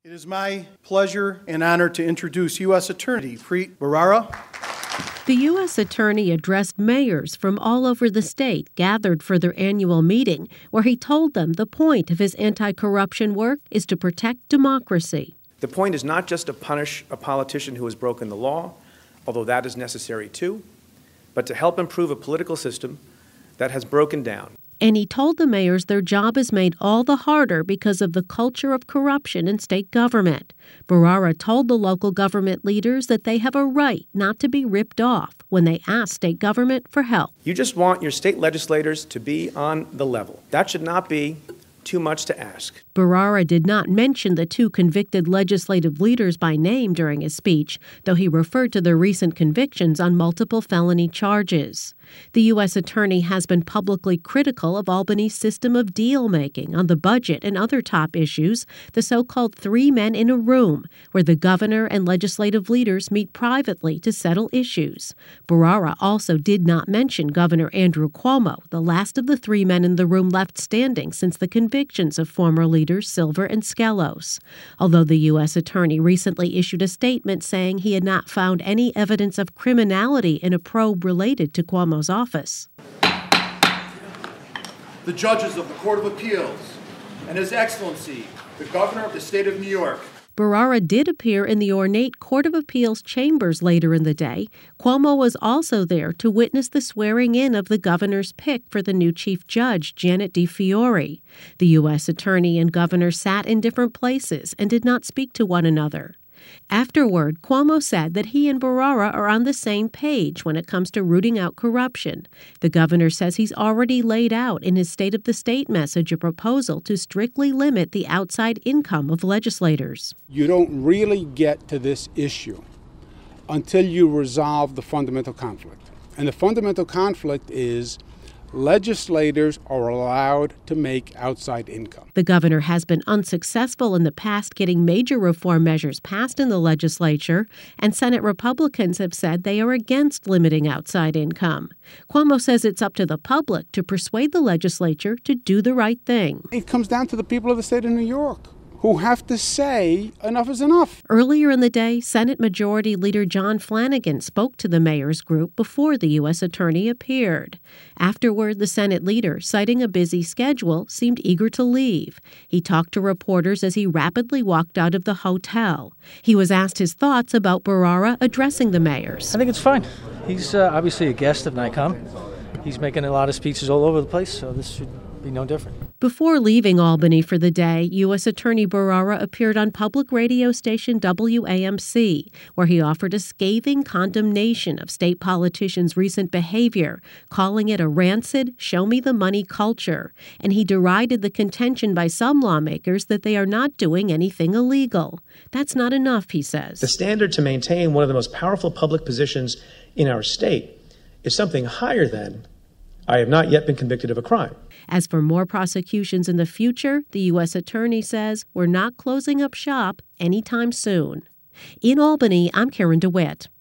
It is my pleasure and honor to introduce U.S. Attorney Preet Bharara. The U.S. Attorney addressed mayors from all over the state gathered for their annual meeting, where he told them the point of his anti-corruption work is to protect democracy. The point is not just to punish a politician who has broken the law, although that is necessary too, but to help improve a political system that has broken down. And he told the mayors their job is made all the harder because of the culture of corruption in state government. Bharara told the local government leaders that they have a right not to be ripped off when they ask state government for help. You just want your state legislators to be on the level. That should not be too much to ask. Bharara did not mention the two convicted legislative leaders by name during his speech, though he referred to their recent convictions on multiple felony charges. The U.S. Attorney has been publicly critical of Albany's system of deal-making on the budget and other top issues, the so-called three men in a room, where the governor and legislative leaders meet privately to settle issues. Bharara also did not mention Governor Andrew Cuomo, the last of the three men in the room left standing since the convictions of former leaders Silver and Skelos. Although the U.S. Attorney recently issued a statement saying he had not found any evidence of criminality in a probe related to Cuomo's office. The judges of the Court of Appeals and His Excellency, the Governor of the State of New York. Bharara did appear in the ornate Court of Appeals chambers later in the day. Cuomo was also there to witness the swearing-in of the governor's pick for the new chief judge, Janet DeFiore. The U.S. Attorney and governor sat in different places and did not speak to one another. Afterward, Cuomo said that he and Bharara are on the same page when it comes to rooting out corruption. The governor says he's already laid out in his State of the State message a proposal to strictly limit the outside income of legislators. You don't really get to this issue until you resolve the fundamental conflict. And the fundamental conflict is legislators are allowed to make outside income. The governor has been unsuccessful in the past getting major reform measures passed in the legislature, and Senate Republicans have said they are against limiting outside income. Cuomo says it's up to the public to persuade the legislature to do the right thing. It comes down to the people of the state of New York, who have to say enough is enough. Earlier in the day, Senate Majority Leader John Flanagan spoke to the mayor's group before the U.S. Attorney appeared. Afterward, the Senate leader, citing a busy schedule, seemed eager to leave. He talked to reporters as he rapidly walked out of the hotel. He was asked his thoughts about Bharara addressing the mayors. I think it's fine. He's obviously a guest of NICOM. He's making a lot of speeches all over the place, so this should be no different. Before leaving Albany for the day, U.S. Attorney Bharara appeared on public radio station WAMC, where he offered a scathing condemnation of state politicians' recent behavior, calling it a rancid, show-me-the-money culture. And he derided the contention by some lawmakers that they are not doing anything illegal. That's not enough, he says. The standard to maintain one of the most powerful public positions in our state is something higher than, I have not yet been convicted of a crime. As for more prosecutions in the future, the U.S. Attorney says we're not closing up shop anytime soon. In Albany, I'm Karen DeWitt.